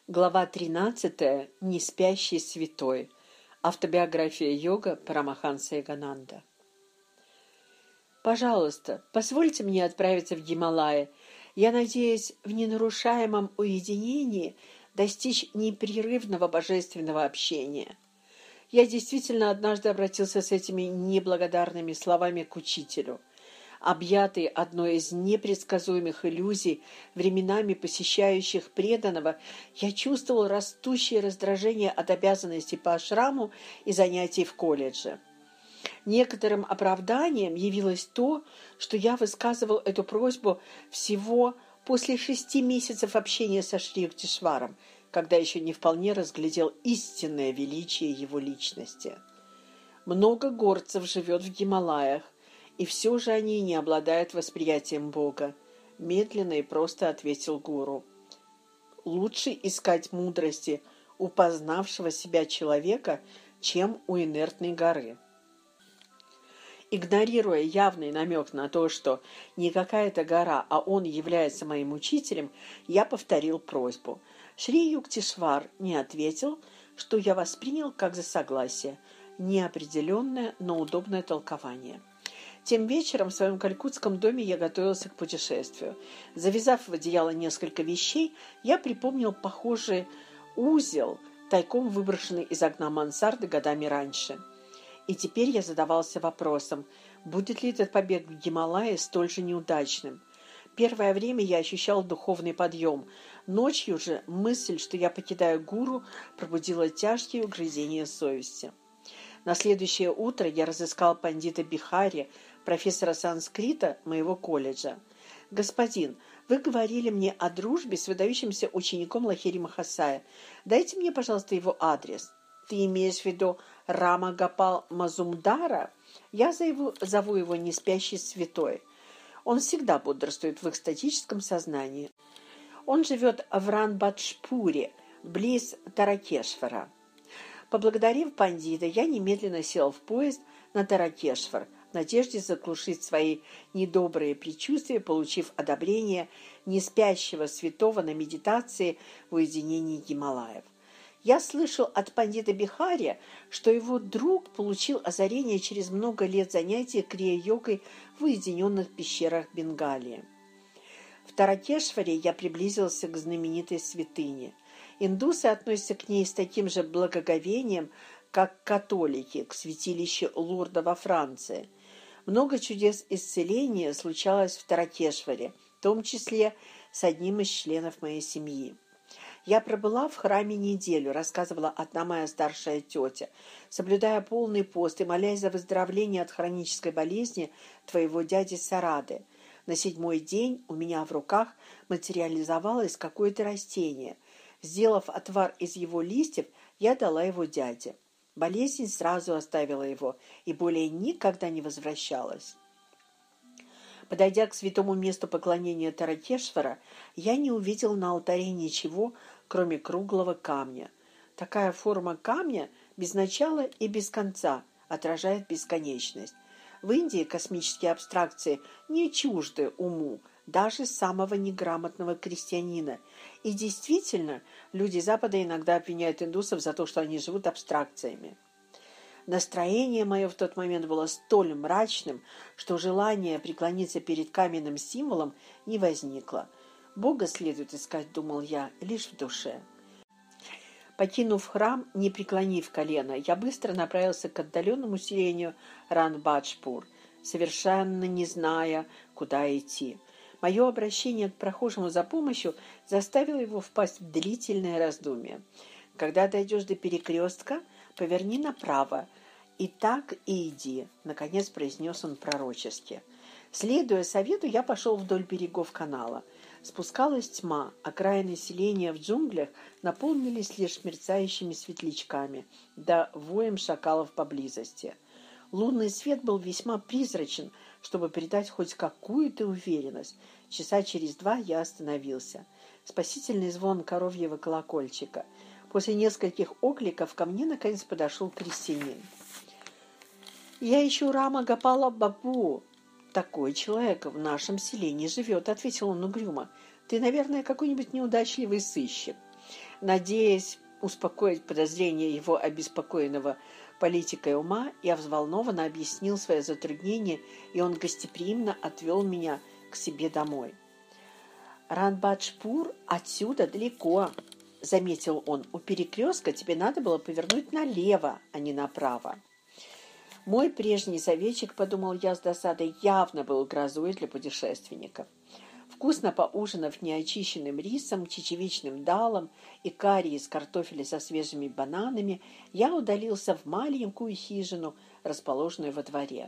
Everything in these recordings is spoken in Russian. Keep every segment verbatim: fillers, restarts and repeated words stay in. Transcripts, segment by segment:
Глава тринадцатая. Неспящий святой. Автобиография йога Парамаханса Йогананда. Пожалуйста, позвольте мне отправиться в Гималаи. Я надеюсь в ненарушаемом уединении достичь непрерывного божественного общения. Я действительно однажды обратился с этими неблагодарными словами к учителю. Объятый одной из непредсказуемых иллюзий, временами посещающих преданного, я чувствовал растущее раздражение от обязанностей по ашраму и занятий в колледже. Некоторым оправданием явилось то, что я высказывал эту просьбу всего после шести месяцев общения со Шри Юктишваром, когда еще не вполне разглядел истинное величие его личности. Много горцев живет в Гималаях, и все же они не обладают восприятием Бога, — медленно и просто ответил гуру. Лучше искать мудрости у познавшего себя человека, чем у инертной горы. Игнорируя явный намек на то, что не какая-то гора, а он является моим учителем, я повторил просьбу. Шри Юктишвар не ответил, что я воспринял как за согласие, неопределенное, но удобное толкование. Тем вечером в своем калькутском доме я готовился к путешествию. Завязав в одеяло несколько вещей, я припомнил похожий узел, тайком выброшенный из окна мансарды годами раньше. И теперь я задавался вопросом, будет ли этот побег в Гималаи столь же неудачным. Первое время я ощущал духовный подъем. Ночью же мысль, что я покидаю гуру, пробудила тяжкие угрызения совести. На следующее утро я разыскал пандита Бихари, профессора санскрита моего колледжа. «Господин, вы говорили мне о дружбе с выдающимся учеником Лахири Махасая. Дайте мне, пожалуйста, его адрес». «Ты имеешь в виду Рама Гопал Мазумдара? Я зову, зову его неспящий святой. Он всегда бодрствует в экстатическом сознании. Он живет в Ранбатшпуре, близ Таракешвара». Поблагодарив пандита, я немедленно сел в поезд на Таракешвар, в надежде заглушить свои недобрые предчувствия, получив одобрение неспящего святого на медитации в уединении Гималаев. Я слышал от пандита Бихари, что его друг получил озарение через много лет занятий крия-йогой в уединенных пещерах Бенгалии. В Таракешваре я приблизился к знаменитой святыне. Индусы относятся к ней с таким же благоговением, как католики к святилищу Лурда во Франции. Много чудес исцеления случалось в Таракешваре, в том числе с одним из членов моей семьи. Я пробыла в храме неделю, рассказывала одна моя старшая тетя, соблюдая полный пост и молясь за выздоровление от хронической болезни твоего дяди Сарады. На седьмой день у меня в руках материализовалось какое-то растение. Сделав отвар из его листьев, я дала его дяде. Болезнь сразу оставила его и более никогда не возвращалась. Подойдя к святому месту поклонения Таракешвара, я не увидел на алтаре ничего, кроме круглого камня. Такая форма камня без начала и без конца отражает бесконечность. В Индии космические абстракции не чужды уму, даже самого неграмотного крестьянина. И действительно, люди Запада иногда обвиняют индусов за то, что они живут абстракциями. Настроение мое в тот момент было столь мрачным, что желание преклониться перед каменным символом не возникло. Бога следует искать, думал я, лишь в душе. Покинув храм, не преклонив колено, я быстро направился к отдаленному селению Ранбатшпур, совершенно не зная, куда идти. Мое обращение к прохожему за помощью заставило его впасть в длительное раздумье. «Когда дойдешь до перекрестка, поверни направо, и так и иди», — наконец произнес он пророчески. Следуя совету, я пошел вдоль берегов канала. Спускалась тьма, окраины селения в джунглях наполнились лишь мерцающими светлячками, да воем шакалов поблизости. Лунный свет был весьма призрачен, чтобы придать хоть какую-то уверенность. Часа через два я остановился. Спасительный звон коровьего колокольчика. После нескольких окликов ко мне наконец подошел крестьянин. «Я ищу Рама Гопала Бабу. Такой человек в нашем селении живет», — ответил он угрюмо. «Ты, наверное, какой-нибудь неудачливый сыщик». Надеясь успокоить подозрения его обеспокоенного политикой ума, я взволнованно объяснил свое затруднение, и он гостеприимно отвел меня к себе домой. «Ранбаджпур отсюда далеко», — заметил он. «У перекрестка тебе надо было повернуть налево, а не направо». Мой прежний советчик, подумал я с досадой, явно был грозой для путешественников. Вкусно поужинав неочищенным рисом, чечевичным далом и карри из картофеля со свежими бананами, я удалился в маленькую хижину, расположенную во дворе.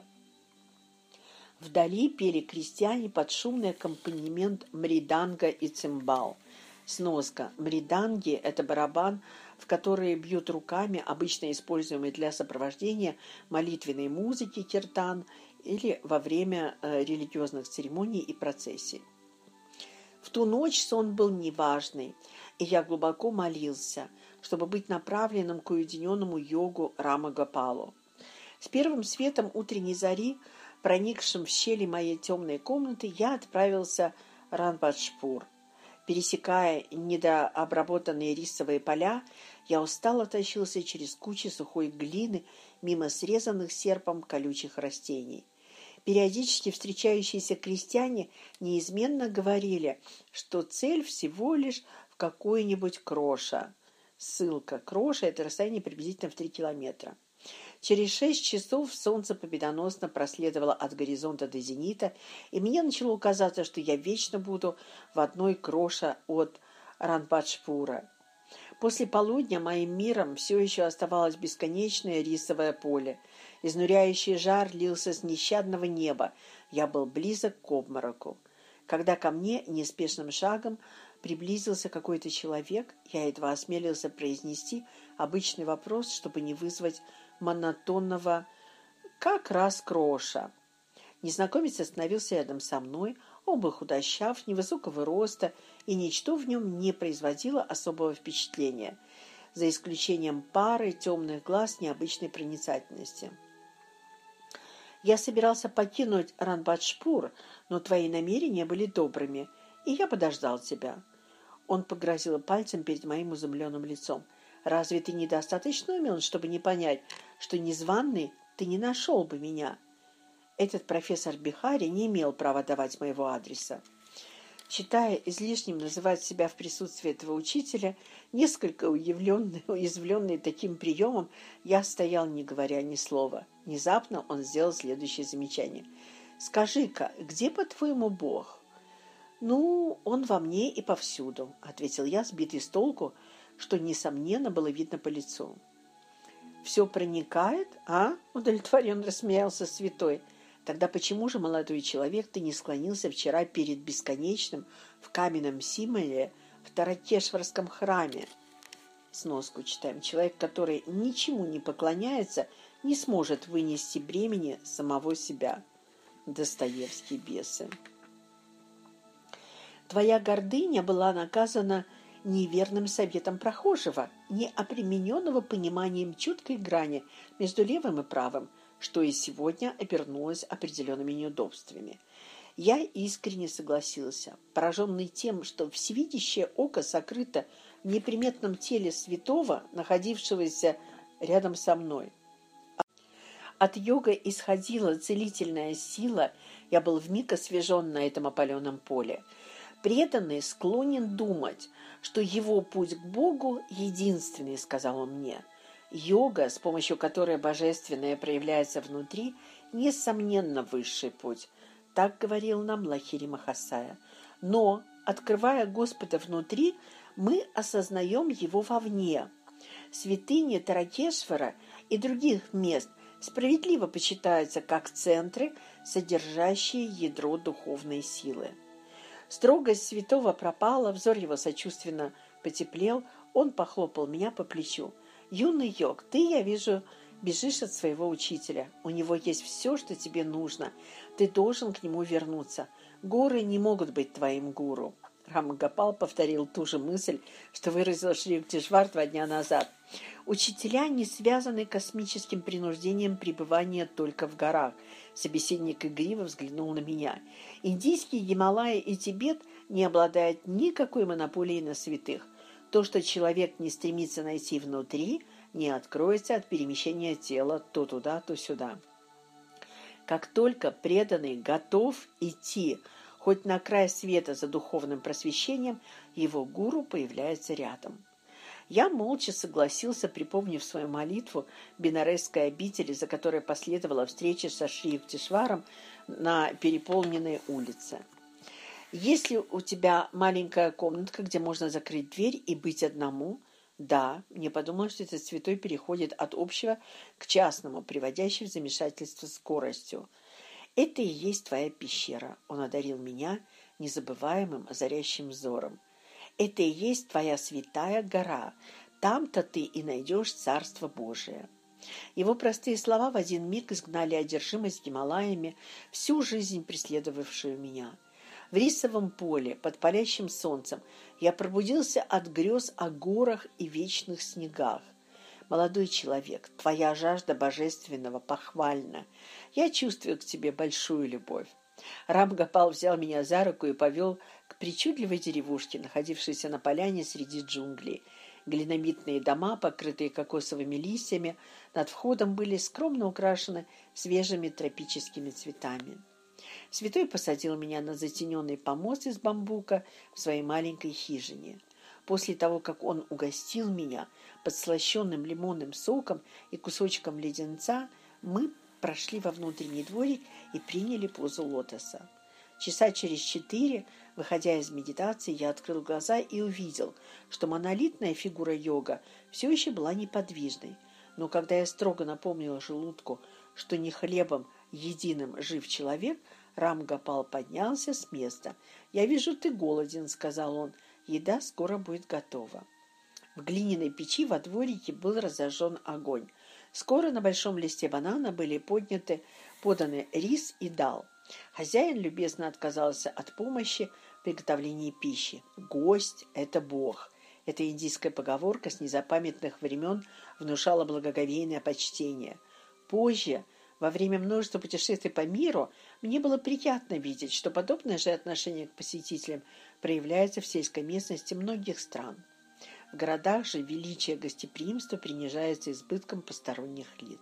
Вдали пели крестьяне под шумный аккомпанемент мриданга и цимбал. Сноска. Мриданги – это барабан, в который бьют руками, обычно используемый для сопровождения молитвенной музыки киртан или во время э, религиозных церемоний и процессий. В ту ночь сон был неважный, и я глубоко молился, чтобы быть направленным к уединенному йогу Рамагопалу. С первым светом утренней зари, проникшим в щели моей темной комнаты, я отправился в Ранбаджпур. Пересекая недообработанные рисовые поля, я устало тащился через кучи сухой глины мимо срезанных серпом колючих растений. Периодически встречающиеся крестьяне неизменно говорили, что цель всего лишь в какой-нибудь Кроша. Ссылка. Кроша – это расстояние приблизительно в три километра. Через шесть часов солнце победоносно проследовало от горизонта до зенита, и мне начало казаться, что я вечно буду в одной Кроша от Ранбаджпура. После полудня моим миром все еще оставалось бесконечное рисовое поле. Изнуряющий жар лился с нещадного неба. Я был близок к обмороку. Когда ко мне неспешным шагом приблизился какой-то человек, я едва осмелился произнести обычный вопрос, чтобы не вызвать монотонного «как раз Кроша». Незнакомец остановился рядом со мной, оба худощав, невысокого роста, и ничто в нем не производило особого впечатления, за исключением пары темных глаз необычной проницательности. «Я собирался покинуть Ранбаджпур, но твои намерения были добрыми, и я подождал тебя». Он погрозил пальцем перед моим изумленным лицом. «Разве ты недостаточно умен, чтобы не понять, что незваный ты не нашел бы меня?» Этот профессор Бихари не имел права давать моего адреса. Считая излишним называть себя в присутствии этого учителя, несколько уязвленный, уязвленный таким приемом, я стоял, не говоря ни слова. Внезапно он сделал следующее замечание. «Скажи-ка, где, по-твоему, Бог?» «Ну, он во мне и повсюду», — ответил я, сбитый с толку, что, несомненно, было видно по лицу. «Все проникает, а?» — удовлетворенно рассмеялся святой. «Тогда почему же, молодой человек, ты не склонился вчера перед бесконечным в каменном символе в Таракешварском храме?» Сноску читаем. Человек, который ничему не поклоняется, не сможет вынести бремени самого себя. Достоевский, «Бесы». Твоя гордыня была наказана неверным советом прохожего, неопремененного пониманием чуткой грани между левым и правым, что и сегодня обернулось определенными неудобствами. Я искренне согласился, пораженный тем, что всевидящее око сокрыто в неприметном теле святого, находившегося рядом со мной. От йога исходила целительная сила, я был вмиг освежен на этом опаленном поле. Преданный склонен думать, что его путь к Богу единственный, сказал он мне. Йога, с помощью которой божественное проявляется внутри, несомненно высший путь. Так говорил нам Лахири Махасая. Но, открывая Господа внутри, мы осознаем его вовне. Святыни Таракешвара и других мест справедливо почитаются как центры, содержащие ядро духовной силы. Строгость святого пропала, взор его сочувственно потеплел, он похлопал меня по плечу. «Юный йог, ты, я вижу, бежишь от своего учителя. У него есть все, что тебе нужно. Ты должен к нему вернуться. Горы не могут быть твоим гуру». Рамагопал повторил ту же мысль, что выразил Шри Юктишвар два дня назад. «Учителя не связаны космическим принуждением пребывания только в горах». Собеседник игриво взглянул на меня. «Индийские Гималаи и Тибет не обладают никакой монополией на святых. То, что человек не стремится найти внутри, не откроется от перемещения тела то туда, то сюда. Как только преданный готов идти хоть на край света за духовным просвещением, его гуру появляется рядом. Я молча согласился, припомнив свою молитву Бенаресской обители, за которой последовала встреча со Шри Юктисваром на переполненной улице. «Если у тебя маленькая комнатка, где можно закрыть дверь и быть одному?» «Да». Мне подумалось, что этот святой переходит от общего к частному, приводящей в замешательство скоростью. «Это и есть твоя пещера», — он одарил меня незабываемым озаряющим взором. «Это и есть твоя святая гора. Там-то ты и найдешь Царство Божие». Его простые слова в один миг изгнали одержимость Гималаями, всю жизнь преследовавшую меня. В рисовом поле, под палящим солнцем, я пробудился от грез о горах и вечных снегах. «Молодой человек, твоя жажда божественного похвальна. Я чувствую к тебе большую любовь». Рам-Гопал взял меня за руку и повел к причудливой деревушке, находившейся на поляне среди джунглей. Глинобитные дома, покрытые кокосовыми листьями, над входом были скромно украшены свежими тропическими цветами. Святой посадил меня на затененный помост из бамбука в своей маленькой хижине. После того, как он угостил меня подслащенным лимонным соком и кусочком леденца, мы прошли во внутренний дворик и приняли позу лотоса. Часа через четыре, выходя из медитации, я открыл глаза и увидел, что монолитная фигура йога все еще была неподвижной. Но когда я строго напомнил желудку, что не хлебом единым жив человек, Рам-Гопал поднялся с места. «Я вижу, ты голоден», — сказал он. «Еда скоро будет готова». В глиняной печи во дворике был разожжен огонь. Скоро на большом листе банана были подняты, поданы рис и дал. Хозяин любезно отказался от помощи в приготовлении пищи. «Гость – это Бог». Эта индийская поговорка с незапамятных времен внушала благоговейное почтение. Позже, во время множества путешествий по миру, мне было приятно видеть, что подобное же отношение к посетителям проявляется в сельской местности многих стран. В городах же величие гостеприимства принижается избытком посторонних лиц.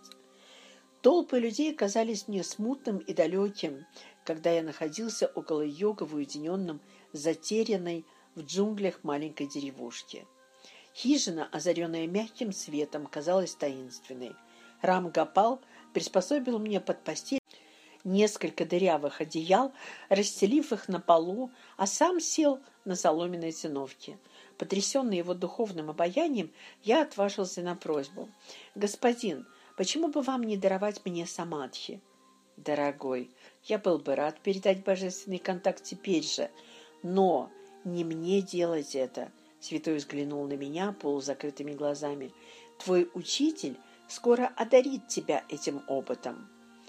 Толпы людей казались мне смутным и далеким, когда я находился около йога в уединенном, затерянной в джунглях маленькой деревушке. Хижина, озаренная мягким светом, казалась таинственной. Рам-Гопал приспособил мне под постель несколько дырявых одеял, расстелив их на полу, а сам сел на соломенной циновке. Потрясенный его духовным обаянием, я отважился на просьбу. «Господин, почему бы вам не даровать мне самадхи?» «Дорогой, я был бы рад передать божественный контакт теперь же, но не мне делать это», — святой взглянул на меня полузакрытыми глазами. «Твой учитель скоро одарит тебя этим опытом.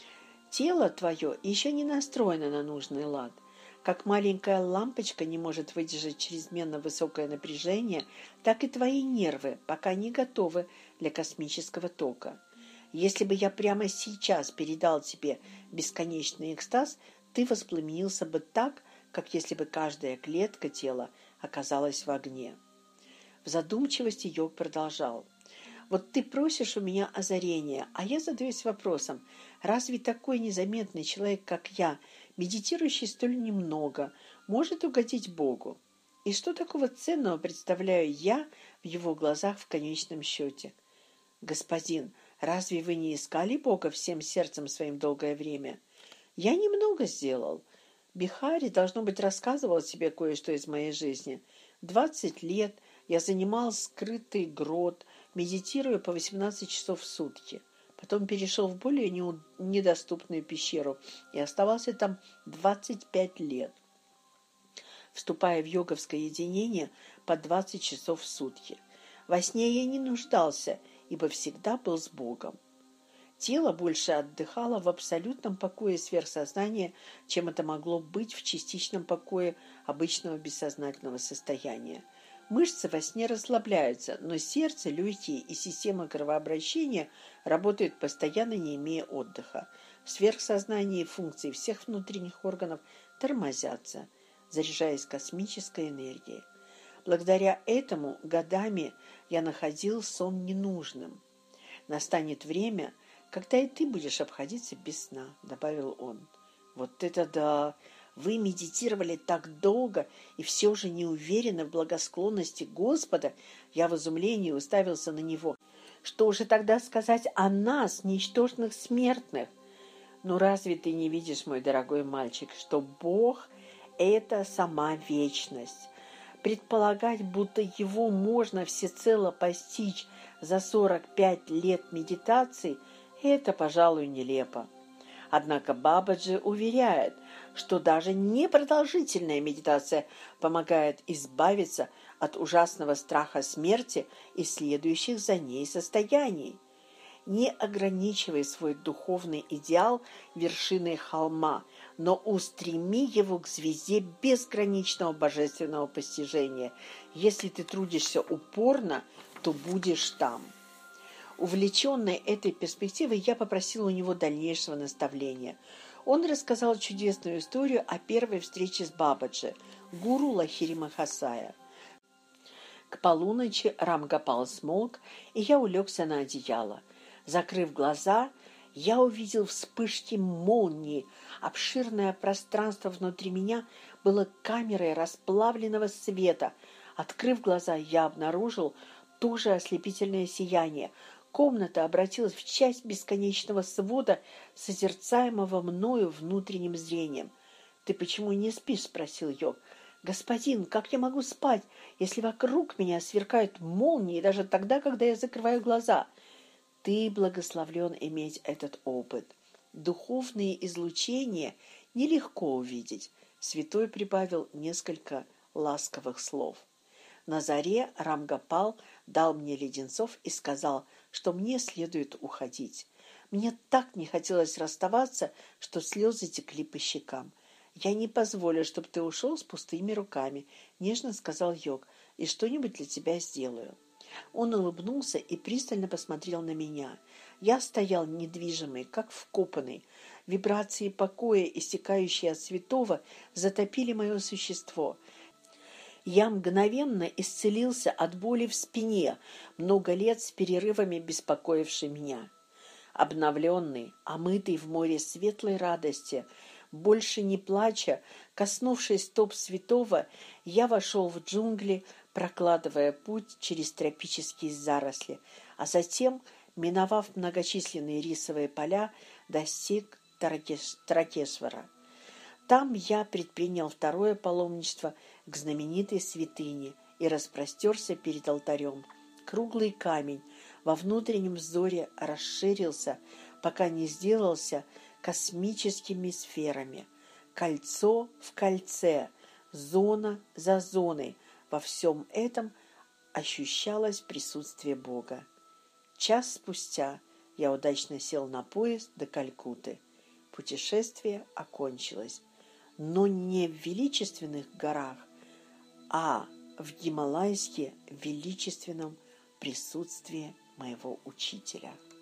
Тело твое еще не настроено на нужный лад. Как маленькая лампочка не может выдержать чрезмерно высокое напряжение, так и твои нервы пока не готовы для космического тока. Если бы я прямо сейчас передал тебе бесконечный экстаз, ты воспламенился бы так, как если бы каждая клетка тела оказалась в огне». В задумчивости йог продолжал. «Вот ты просишь у меня озарения, а я задаюсь вопросом, разве такой незаметный человек, как я, медитирующий столь немного, может угодить Богу? И что такого ценного представляю я в его глазах в конечном счете? Господин, разве вы не искали Бога всем сердцем своим долгое время? Я немного сделал. Бихари, должно быть, рассказывал тебе кое-что из моей жизни. Двадцать лет я занимал скрытый грот, медитируя по восемнадцать часов в сутки. Потом перешел в более недоступную пещеру и оставался там двадцать пять лет, вступая в йоговское единение по двадцать часов в сутки. Во сне я не нуждался, ибо всегда был с Богом. Тело больше отдыхало в абсолютном покое сверхсознания, чем это могло быть в частичном покое обычного бессознательного состояния. Мышцы во сне расслабляются, но сердце, легкие и система кровообращения работают постоянно, не имея отдыха. В сверхсознании функции всех внутренних органов тормозятся, заряжаясь космической энергией. Благодаря этому годами я находил сон ненужным. Настанет время, когда и ты будешь обходиться без сна, добавил он. Вот это да! Вы медитировали так долго и все же не уверены в благосклонности Господа. Я в изумлении уставился на него. Что же тогда сказать о нас, ничтожных смертных? Ну разве ты не видишь, мой дорогой мальчик, что Бог – это сама вечность? Предполагать, будто его можно всецело постичь за сорок пять лет медитации – это, пожалуй, нелепо. Однако Бабаджи уверяет, что даже непродолжительная медитация помогает избавиться от ужасного страха смерти и следующих за ней состояний. Не ограничивай свой духовный идеал вершиной холма, но устреми его к звезде безграничного божественного постижения. Если ты трудишься упорно, то будешь там. Увлеченный этой перспективой, я попросил у него дальнейшего наставления. Он рассказал чудесную историю о первой встрече с Бабаджи, гуру Лахири Махасая. К полуночи Рамгопал смолк, и я улегся на одеяло. Закрыв глаза, я увидел вспышки молнии. Обширное пространство внутри меня было камерой расплавленного света. Открыв глаза, я обнаружил тоже ослепительное сияние. Комната обратилась в часть бесконечного свода, созерцаемого мною внутренним зрением. «Ты почему не спишь?» — спросил Йог. «Господин, как я могу спать, если вокруг меня сверкают молнии даже тогда, когда я закрываю глаза?» «Ты благословлен иметь этот опыт. Духовные излучения нелегко увидеть», — святой прибавил несколько ласковых слов. На заре Рамгопал дал мне леденцов и сказал, что мне следует уходить. Мне так не хотелось расставаться, что слезы текли по щекам. «Я не позволю, чтобы ты ушел с пустыми руками», — нежно сказал Йог, — «и что-нибудь для тебя сделаю». Он улыбнулся и пристально посмотрел на меня. Я стоял недвижимый, как вкопанный. Вибрации покоя, истекающие от святого, затопили мое существо. Я мгновенно исцелился от боли в спине, много лет с перерывами беспокоившей меня. Обновленный, омытый в море светлой радости, больше не плача, коснувшись стоп святого, я вошел в джунгли, прокладывая путь через тропические заросли, а затем, миновав многочисленные рисовые поля, достиг Таракеш... Таракешвара. Там я предпринял второе паломничество к знаменитой святыне и распростерся перед алтарем. Круглый камень во внутреннем взоре расширился, пока не сделался космическими сферами. Кольцо в кольце, зона за зоной. Во всем этом ощущалось присутствие Бога. Час спустя я удачно сел на поезд до Калькутты. Путешествие окончилось. Но не в величественных горах, а в гималайске величественном присутствии моего учителя.